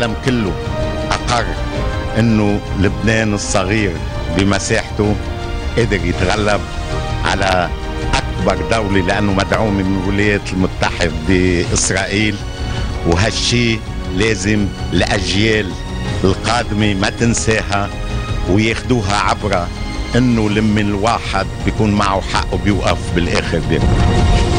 العالم كله أقر أنه لبنان الصغير بمساحته قدر يتغلب على أكبر دولة لأنه مدعوم من الولايات المتحدة بإسرائيل. وهالشي لازم الأجيال القادمة ما تنساها وياخدوها عبرة أنه لمن الواحد بيكون معه حق وبيوقف بالآخر بيكون.